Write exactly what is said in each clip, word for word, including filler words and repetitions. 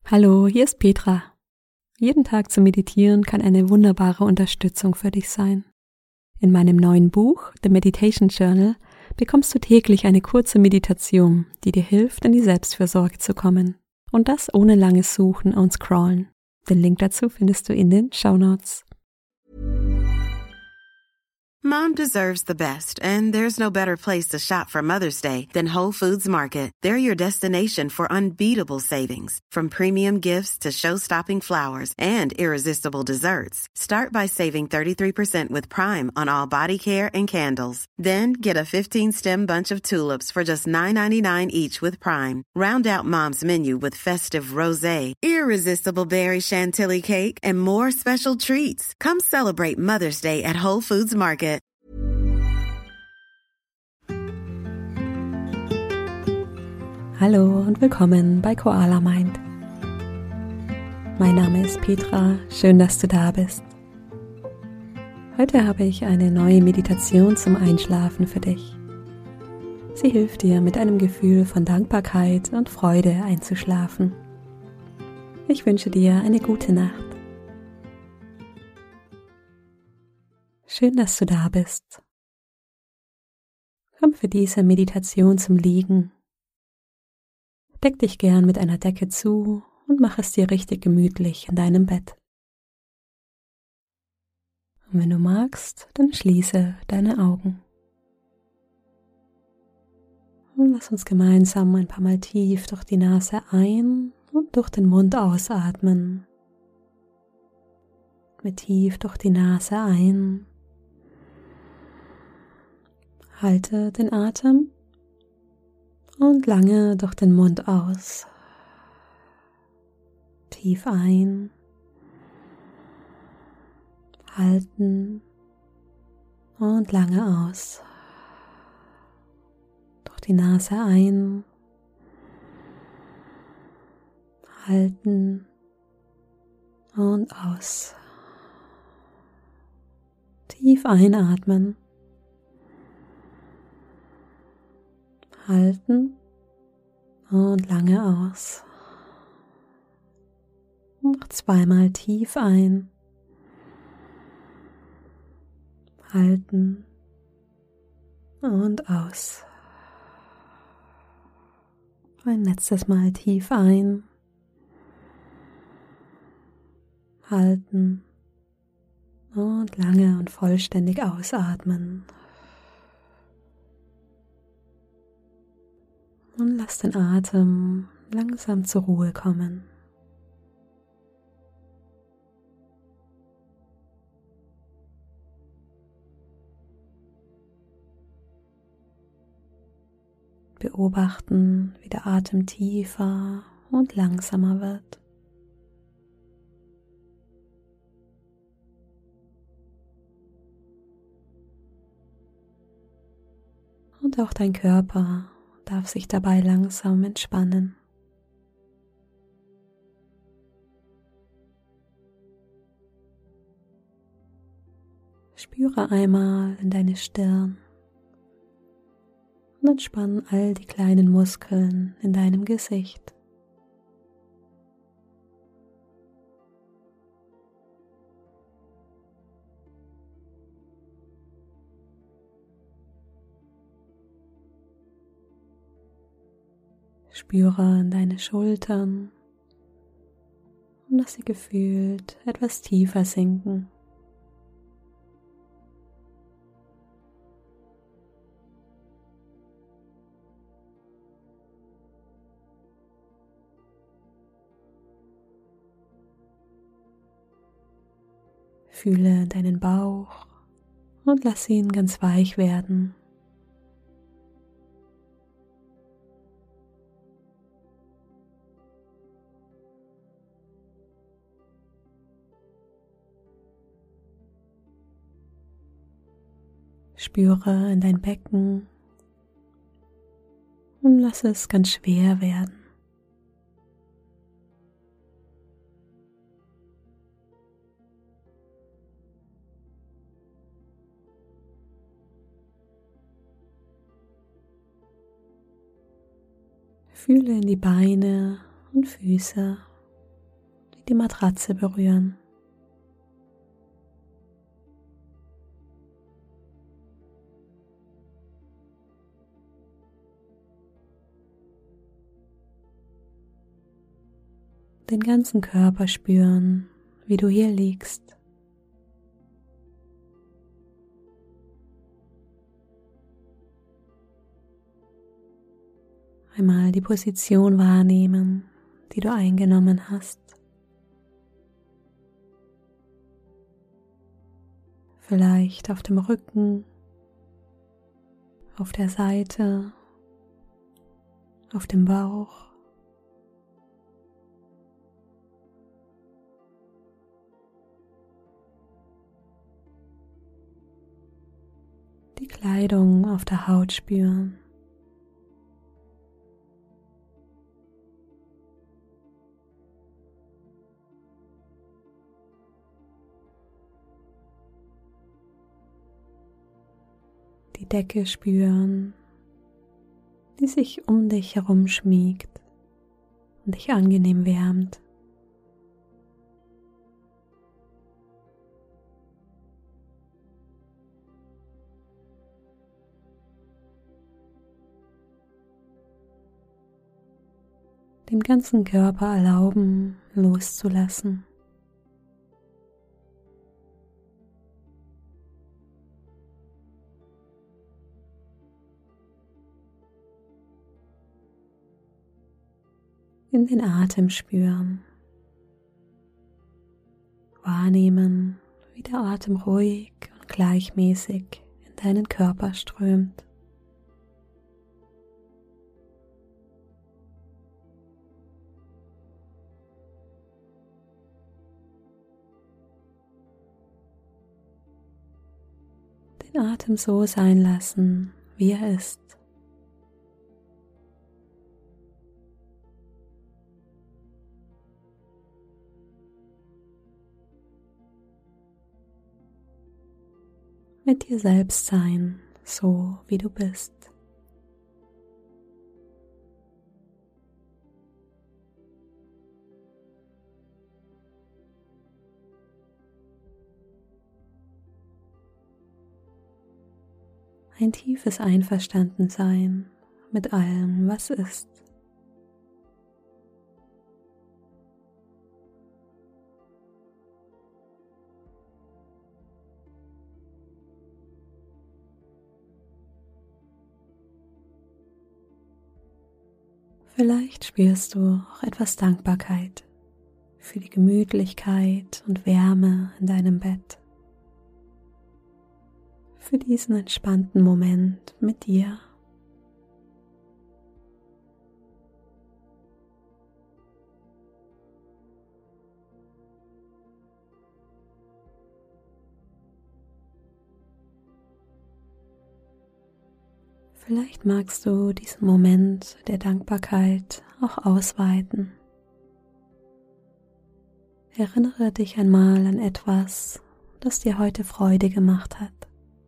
Hallo, hier ist Petra. Jeden Tag zu meditieren kann eine wunderbare Unterstützung für dich sein. In meinem neuen Buch, The Meditation Journal, bekommst du täglich eine kurze Meditation, die dir hilft, in die Selbstfürsorge zu kommen. Und das ohne langes Suchen und Scrollen. Den Link dazu findest du in den Shownotes. Mom deserves the best, and there's no better place to shop for Mother's Day than Whole Foods Market. They're your destination for unbeatable savings, from premium gifts to show-stopping flowers and irresistible desserts. Start by saving thirty-three percent with Prime on all body care and candles. Then get a fifteen-stem bunch of tulips for just nine ninety-nine each with Prime. Round out Mom's menu with festive rosé, irresistible berry chantilly cake, and more special treats. Come celebrate Mother's Day at Whole Foods Market. Hallo und willkommen bei Koala Mind. Mein Name ist Petra, schön, dass du da bist. Heute habe ich eine neue Meditation zum Einschlafen für dich. Sie hilft dir, mit einem Gefühl von Dankbarkeit und Freude einzuschlafen. Ich wünsche dir eine gute Nacht. Schön, dass du da bist. Komm für diese Meditation zum Liegen. Deck dich gern mit einer Decke zu und mach es dir richtig gemütlich in deinem Bett. Und wenn du magst, dann schließe deine Augen. Und lass uns gemeinsam ein paar Mal tief durch die Nase ein und durch den Mund ausatmen. Mit tief durch die Nase ein. Halte den Atem. Und lange durch den Mund aus. Tief ein. Halten. Und lange aus. Durch die Nase ein. Halten. Und aus. Tief einatmen. Halten und lange aus. Noch zweimal tief ein. Halten und aus. Ein letztes Mal tief ein. Halten und lange und vollständig ausatmen. Und lass den Atem langsam zur Ruhe kommen. Beobachten, wie der Atem tiefer und langsamer wird. Und auch dein Körper darf sich dabei langsam entspannen. Spüre einmal in deine Stirn und entspann all die kleinen Muskeln in deinem Gesicht. Spüre in deine Schultern und lass sie gefühlt etwas tiefer sinken. Fühle deinen Bauch und lass ihn ganz weich werden. Spüre in dein Becken und lass es ganz schwer werden. Fühle in die Beine und Füße die Matratze berühren. Den ganzen Körper spüren, wie du hier liegst. Einmal die Position wahrnehmen, die du eingenommen hast. Vielleicht auf dem Rücken, auf der Seite, auf dem Bauch. Die Kleidung auf der Haut spüren. Die Decke spüren, die sich um dich herum schmiegt und dich angenehm wärmt. Dem ganzen Körper erlauben, loszulassen. In den Atem spüren. Wahrnehmen, wie der Atem ruhig und gleichmäßig in deinen Körper strömt. Den Atem so sein lassen, wie er ist. Mit dir selbst sein, so wie du bist. Ein tiefes Einverstandensein mit allem, was ist. Vielleicht spürst du auch etwas Dankbarkeit für die Gemütlichkeit und Wärme in deinem Bett. Für diesen entspannten Moment mit dir. Vielleicht magst du diesen Moment der Dankbarkeit auch ausweiten. Erinnere dich einmal an etwas, das dir heute Freude gemacht hat.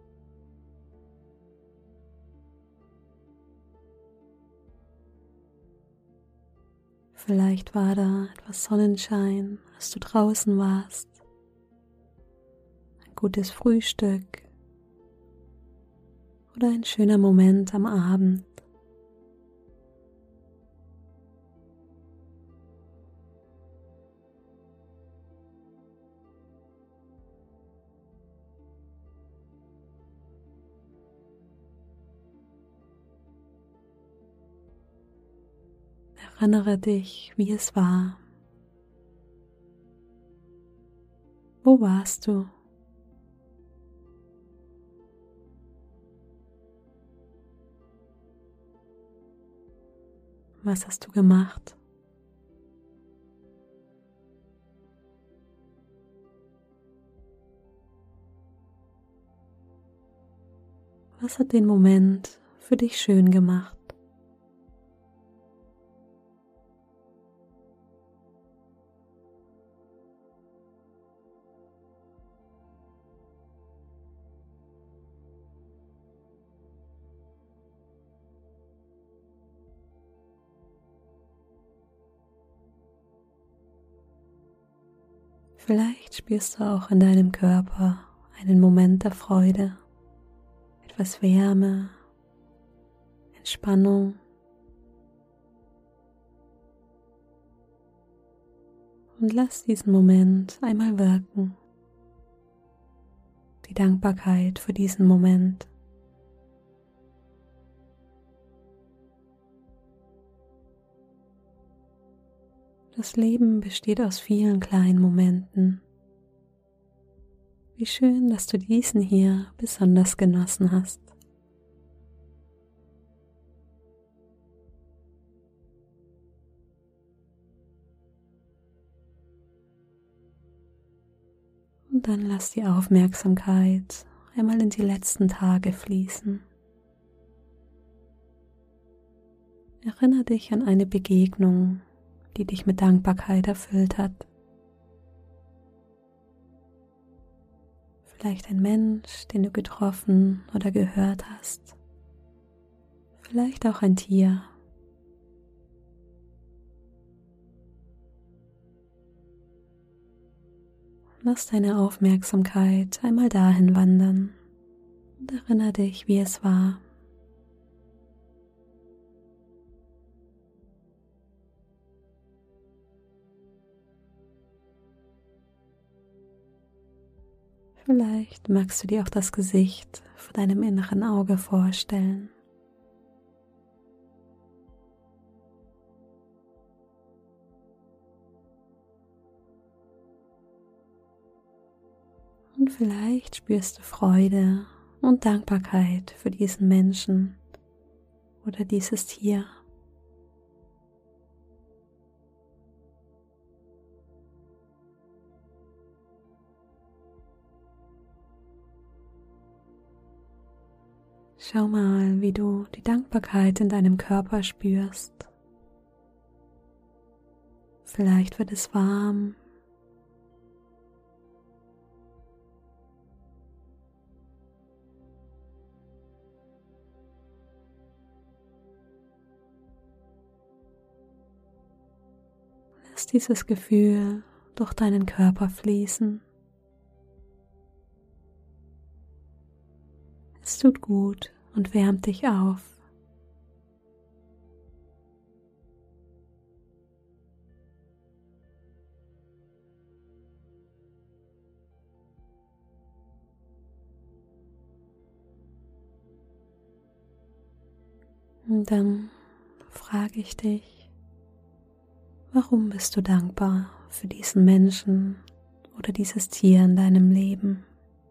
Vielleicht war da etwas Sonnenschein, als du draußen warst, ein gutes Frühstück oder ein schöner Moment am Abend. Erinnere dich, wie es war. Wo warst du? Was hast du gemacht? Was hat den Moment für dich schön gemacht? Vielleicht spürst du auch in deinem Körper einen Moment der Freude, etwas Wärme, Entspannung. Und lass diesen Moment einmal wirken. Die Dankbarkeit für diesen Moment. Das Leben besteht aus vielen kleinen Momenten. Wie schön, dass du diesen hier besonders genossen hast. Und dann lass die Aufmerksamkeit einmal in die letzten Tage fließen. Erinnere dich an eine Begegnung, die dich mit Dankbarkeit erfüllt hat. Vielleicht ein Mensch, den du getroffen oder gehört hast. Vielleicht auch ein Tier. Lass deine Aufmerksamkeit einmal dahin wandern und erinnere dich, wie es war. Vielleicht magst du dir auch das Gesicht vor deinem inneren Auge vorstellen. Und vielleicht spürst du Freude und Dankbarkeit für diesen Menschen oder dieses Tier. Schau mal, wie du die Dankbarkeit in deinem Körper spürst. Vielleicht wird es warm. Lass dieses Gefühl durch deinen Körper fließen. Es tut gut und wärmt dich auf. Und dann frage ich dich, warum bist du dankbar für diesen Menschen oder dieses Tier in deinem Leben?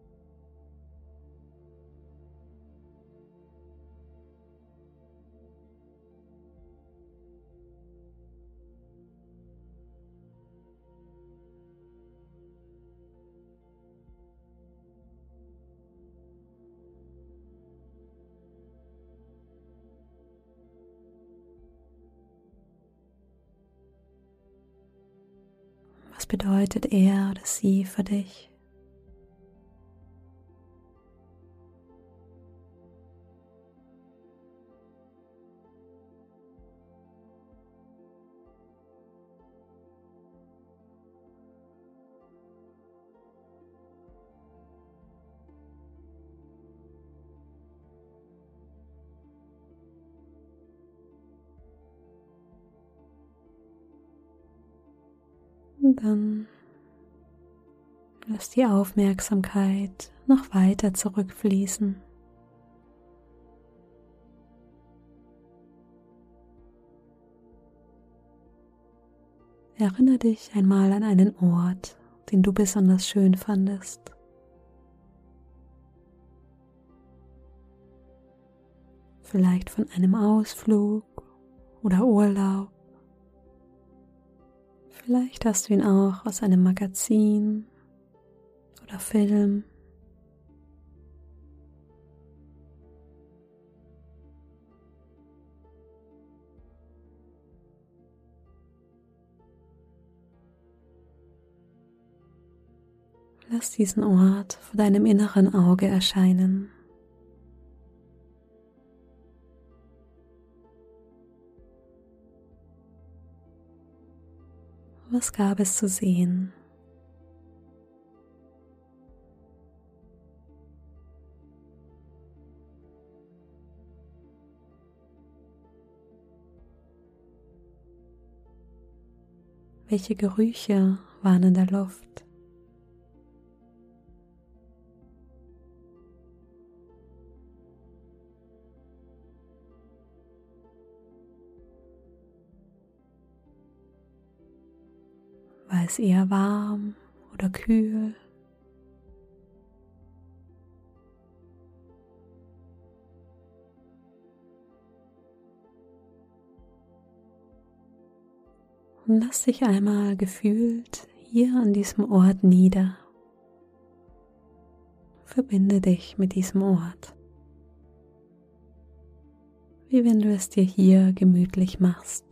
Was bedeutet er oder sie für dich? Und dann lass die Aufmerksamkeit noch weiter zurückfließen. Erinnere dich einmal an einen Ort, den du besonders schön fandest. Vielleicht von einem Ausflug oder Urlaub. Vielleicht hast du ihn auch aus einem Magazin oder Film. Lass diesen Ort vor deinem inneren Auge erscheinen. Was gab es zu sehen? Welche Gerüche waren in der Luft? War es eher warm oder kühl? Und lass dich einmal gefühlt hier an diesem Ort nieder. Verbinde dich mit diesem Ort, wie wenn du es dir hier gemütlich machst.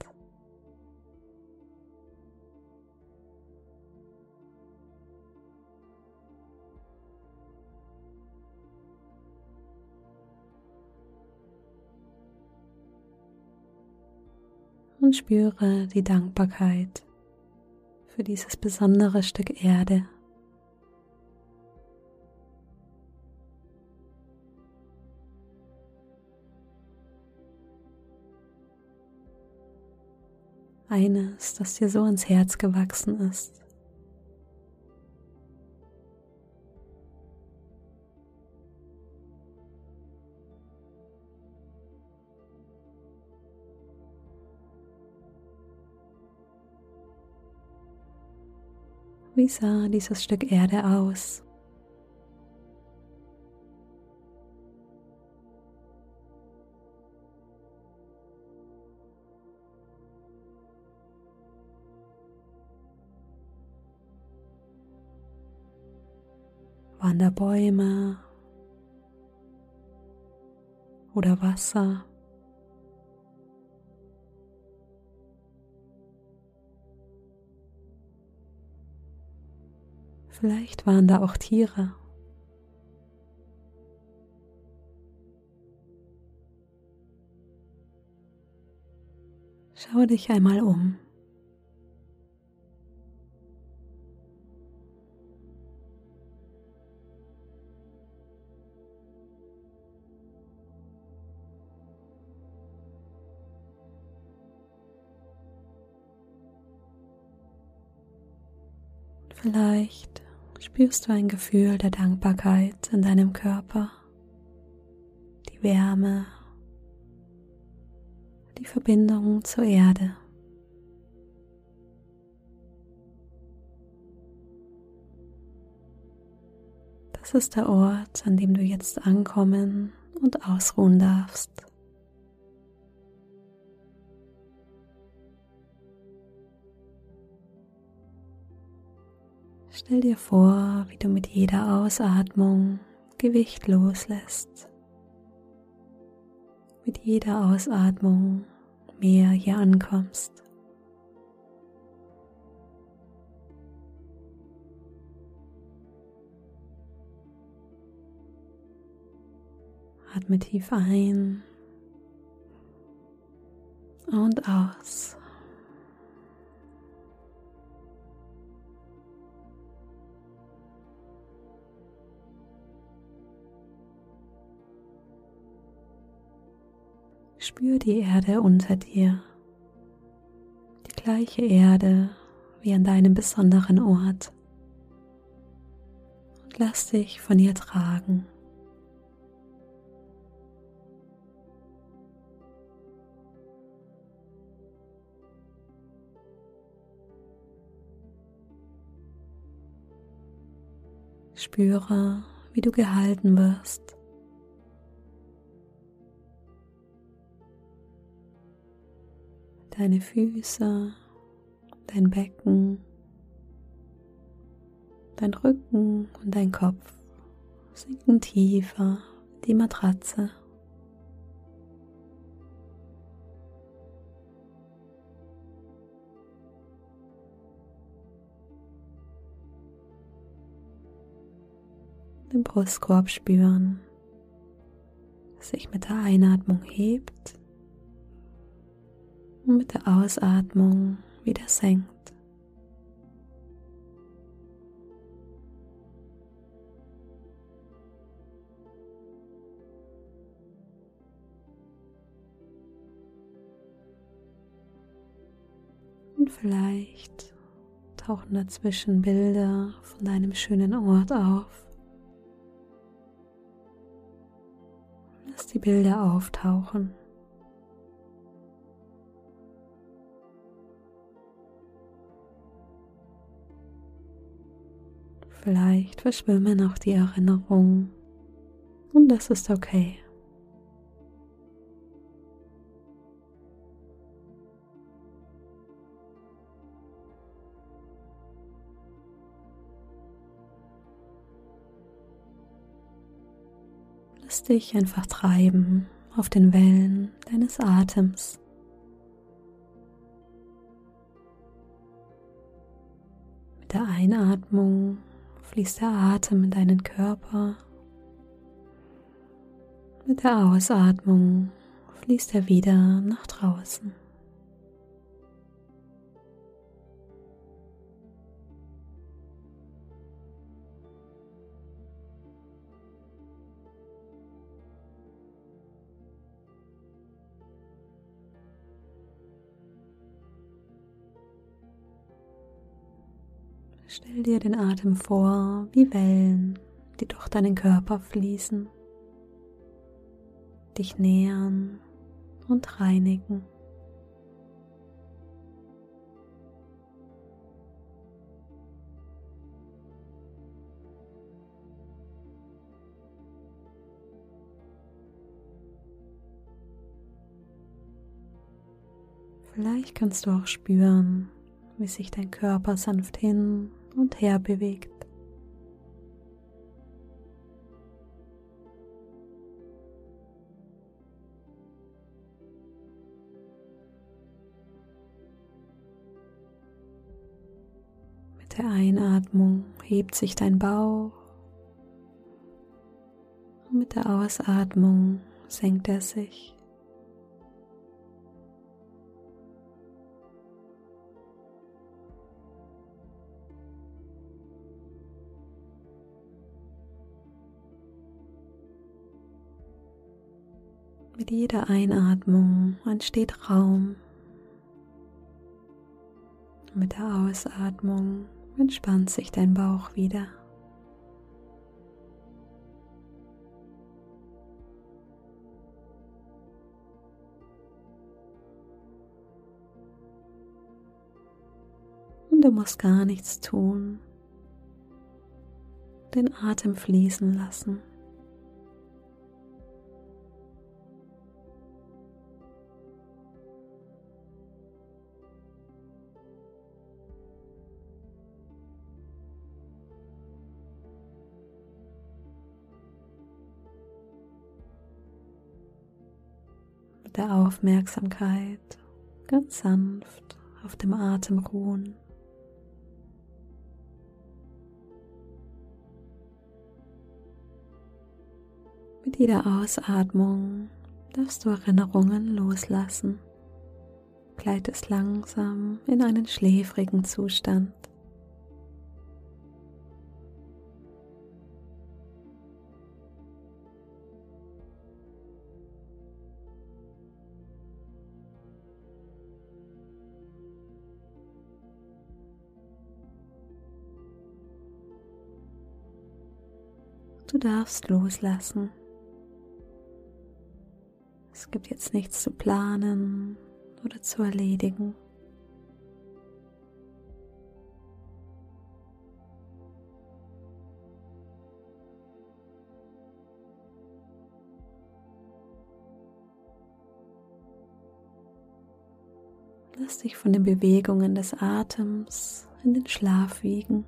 Und spüre die Dankbarkeit für dieses besondere Stück Erde. Eines, das dir so ans Herz gewachsen ist. Wie sah dieses Stück Erde aus? Waren da Bäume oder Wasser? Vielleicht waren da auch Tiere. Schau dich einmal um. Vielleicht spürst du ein Gefühl der Dankbarkeit in deinem Körper, die Wärme, die Verbindung zur Erde. Das ist der Ort, an dem du jetzt ankommen und ausruhen darfst. Stell dir vor, wie du mit jeder Ausatmung Gewicht loslässt. Mit jeder Ausatmung mehr hier ankommst. Atme tief ein und aus. Spür die Erde unter dir, die gleiche Erde wie an deinem besonderen Ort, und lass dich von ihr tragen. Spüre, wie du gehalten wirst. Deine Füße, dein Becken, dein Rücken und dein Kopf sinken tiefer in die Matratze. Den Brustkorb spüren, das sich mit der Einatmung hebt und mit der Ausatmung wieder senkt. Und vielleicht tauchen dazwischen Bilder von deinem schönen Ort auf. Lass die Bilder auftauchen. Vielleicht verschwimmen auch die Erinnerungen und das ist okay. Lass dich einfach treiben auf den Wellen deines Atems. Mit der Einatmung fließt der Atem in deinen Körper. Mit der Ausatmung fließt er wieder nach draußen. Stell dir den Atem vor wie Wellen, die durch deinen Körper fließen, dich nähern und reinigen. Vielleicht kannst du auch spüren, wie sich dein Körper sanft hin und her bewegt. Mit der Einatmung hebt sich dein Bauch und mit der Ausatmung senkt er sich. Mit jeder Einatmung entsteht Raum. Mit der Ausatmung entspannt sich dein Bauch wieder. Und du musst gar nichts tun. Den Atem fließen lassen. Mit der Aufmerksamkeit ganz sanft auf dem Atem ruhen. Mit jeder Ausatmung darfst du Erinnerungen loslassen. Gleitest langsam in einen schläfrigen Zustand. Du darfst loslassen. Es gibt jetzt nichts zu planen oder zu erledigen. Lass dich von den Bewegungen des Atems in den Schlaf wiegen.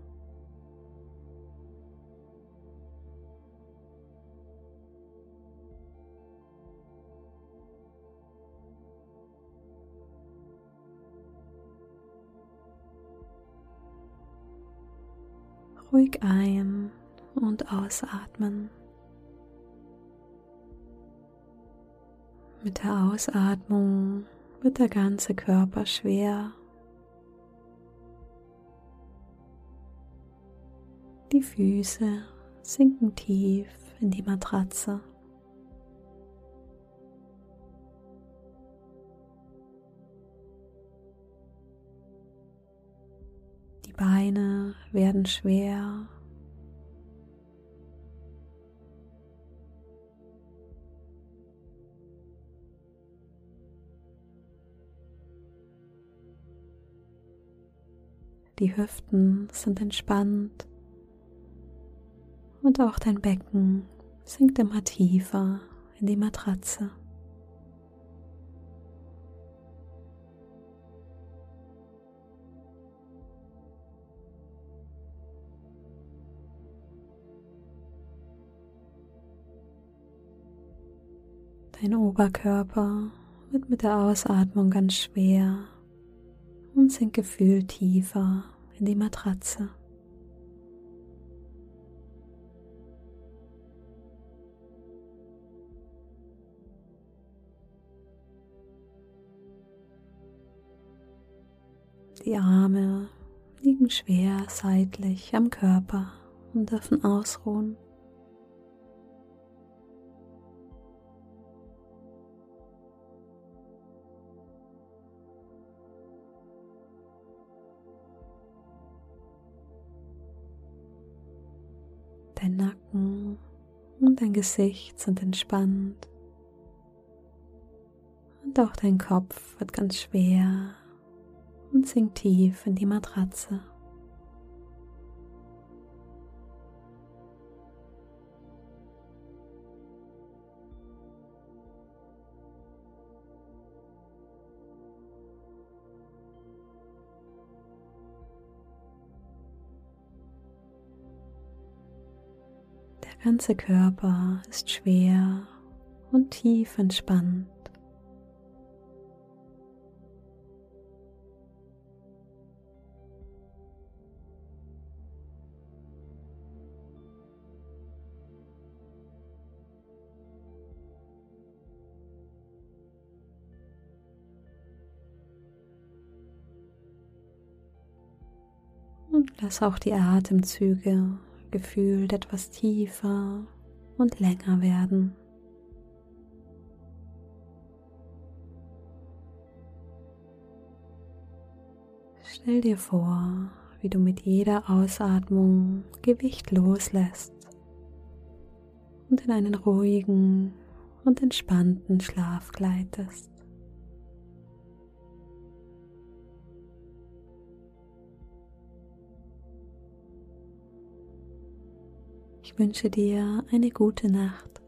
Ruhig ein- und ausatmen. Mit der Ausatmung wird der ganze Körper schwer. Die Füße sinken tief in die Matratze. Die Beine werden schwer. Die Hüften sind entspannt und auch dein Becken sinkt immer tiefer in die Matratze. Dein Oberkörper wird mit der Ausatmung ganz schwer und sinkt gefühlt tiefer in die Matratze. Die Arme liegen schwer seitlich am Körper und dürfen ausruhen. Dein Nacken und dein Gesicht sind entspannt und auch dein Kopf wird ganz schwer und sinkt tief in die Matratze. Der ganze Körper ist schwer und tief entspannt. Und lass auch die Atemzüge gefühlt etwas tiefer und länger werden. Stell dir vor, wie du mit jeder Ausatmung Gewicht loslässt und in einen ruhigen und entspannten Schlaf gleitest. Ich wünsche dir eine gute Nacht.